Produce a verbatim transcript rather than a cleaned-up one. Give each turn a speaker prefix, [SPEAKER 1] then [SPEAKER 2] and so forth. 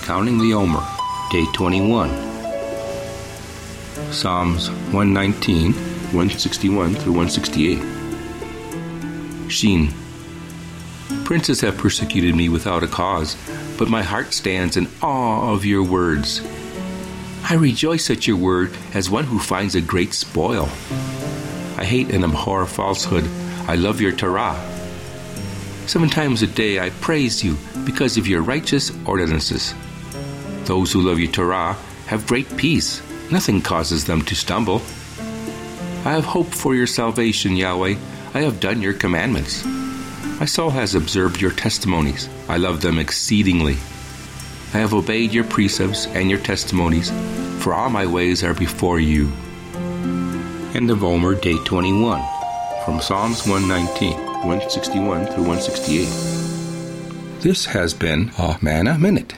[SPEAKER 1] Counting the Omer, Day twenty-one. Psalms one nineteen, one sixty-one through one sixty-eight. Sheen. Princes have persecuted me without a cause, but my heart stands in awe of your words. I rejoice at your word as one who finds a great spoil. I hate and abhor falsehood. I love your Torah. Seven times a day I praise you because of your righteous ordinances. Those who love your Torah have great peace. Nothing causes them to stumble. I have hope for your salvation, Yahweh. I have done your commandments. My soul has observed your testimonies. I love them exceedingly. I have obeyed your precepts and your testimonies, for all my ways are before you. End of Omer, Day twenty-one. From Psalms one nineteen, one sixty-one through one sixty-eight. This has been a Manna Minute.